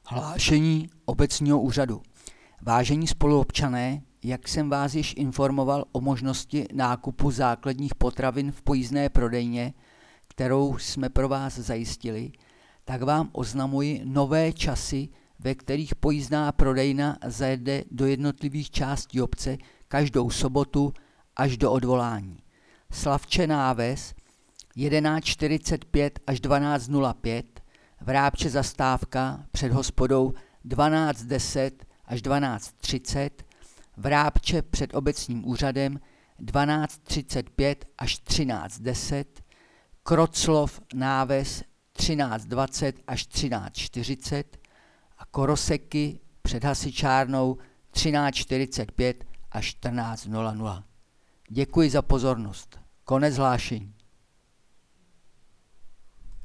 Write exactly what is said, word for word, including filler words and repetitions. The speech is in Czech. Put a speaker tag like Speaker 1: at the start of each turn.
Speaker 1: Hlášení obecního úřadu. Vážení spoluobčané, jak jsem vás již informoval o možnosti nákupu základních potravin v pojízdné prodejně, kterou jsme pro vás zajistili, tak vám oznamuji nové časy, ve kterých pojízdná prodejna zajede do jednotlivých částí obce každou sobotu až do odvolání. Slavče Náves jedenáct čtyřicet pět až dvanáct nula pět, Vrábče zastávka před hospodou dvanáct deset až dvanáct třicet, Vrábče před obecním úřadem dvanáct třicet pět až třináct deset, Kroclov Náves třináct dvacet až třináct čtyřicet a Koroseky před hasičárnou třináct čtyřicet pět až čtrnáct nula nula. Děkuji za pozornost. Konec hlášení.